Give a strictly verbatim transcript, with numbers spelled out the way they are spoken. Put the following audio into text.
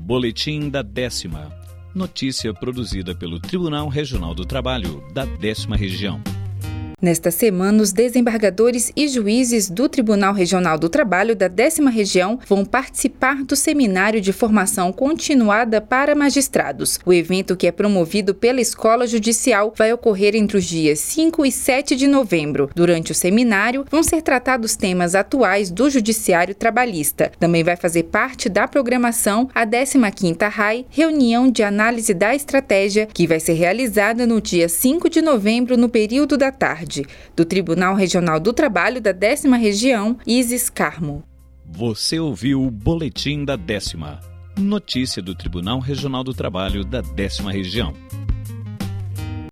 Boletim da Décima. Notícia produzida pelo Tribunal Regional do Trabalho da Décima Região. Nesta semana, os desembargadores e juízes do Tribunal Regional do Trabalho da Décima Região vão participar do Seminário de Formação Continuada para Magistrados. O evento, que é promovido pela Escola Judicial, vai ocorrer entre os dias cinco e sete de novembro. Durante o seminário, vão ser tratados temas atuais do Judiciário Trabalhista. Também vai fazer parte da programação a décima quinta R A I, Reunião de Análise da Estratégia, que vai ser realizada no dia cinco de novembro, no período da tarde. Do Tribunal Regional do Trabalho da Décima Região, Isis Carmo. Você ouviu o Boletim da Décima. Notícia do Tribunal Regional do Trabalho da Décima Região.